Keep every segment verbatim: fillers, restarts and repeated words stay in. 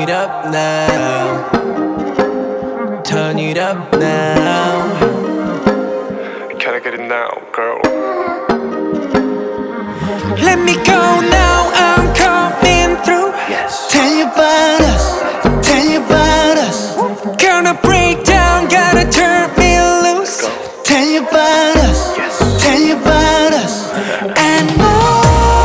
it up now. Turn it up now. Can I get it now, girl? Let me go now, I'm coming through. Yes. Tell you about us, tell you about us. Gonna break down, gotta turn me loose. Tell you about us, Yes. tell you about us. I know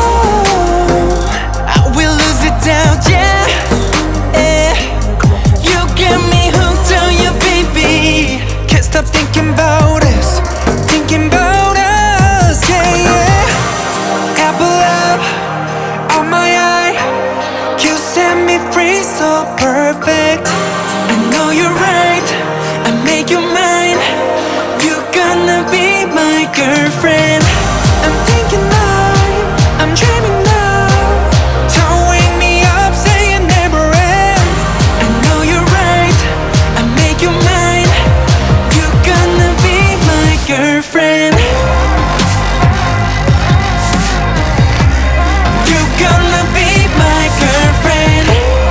I will lose it down, yeah, yeah. You get me hooked on you, baby. Can't stop thinking about us, thinking about us, yeah, yeah. Apple up on my eye, you set me free, so perfect. I know you're right, I make you mine. You're gonna be my girlfriend. I'm thinking now, I'm dreaming now. Towing me up, saying never end. I know you're right, I make you mine. You're gonna be my girlfriend. You're gonna be my girlfriend.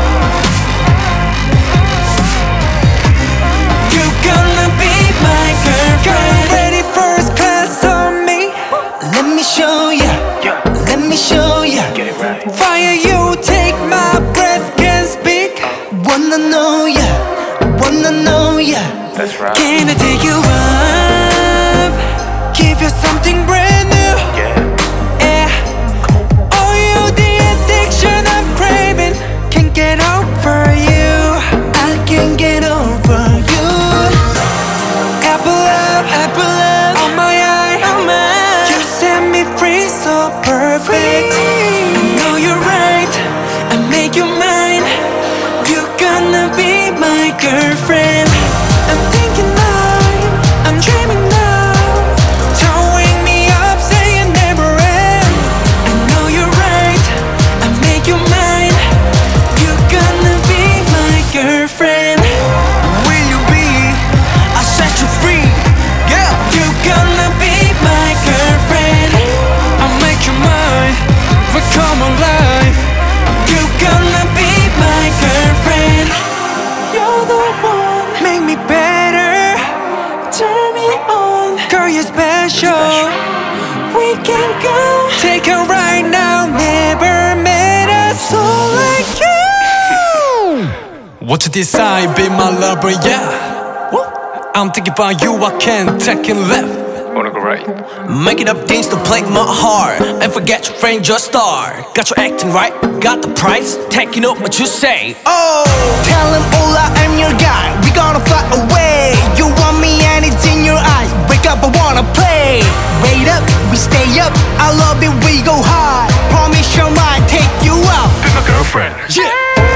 You're gonna be my girlfriend. Ready first class on me. Let me show ya, Yeah. let me show ya. Get it right. Fire, you take my breath, can't speak. Wanna know ya, wanna know ya. That's right. Can I take you up? Give you something brand new. Yeah. Yeah. Oh, you the addiction I'm craving. Can't get over you. I can't get over you. Apple up, apple up on my eye, on my eye. You set me free, so perfect. I know you're right, I make you mine. You're gonna be my girlfriend. I'm thinking now, I'm dreaming now. Towing me up, saying never end. I know you're right, I make you mine. You're gonna be my girlfriend. Will you be? I set you free. Yeah. You're gonna be my girlfriend. I'll make you mine. We come alive. You're gonna be my girlfriend. You're the one. Make me better. Turn me on. Girl, you're special. We can go. Take it right now. Never met a soul like you. What you decide, be my lover, yeah. Woo. I'm thinking about you, I can't take it left. Wanna go right? Make it up things to play my heart and forget your friend, your star. Got you acting right, got the price, taking up what you say. Oh, tell him Ola, I'm your guy. We gonna fly away. You want me and it's in your eyes. Wake up, I wanna play. Wait up, we stay up. I love it, we go high. Promise your mind, take you out. Be my girlfriend. Yeah.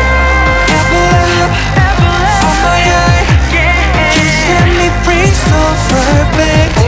Apple up, apple up on my eye. You set me free, so perfect.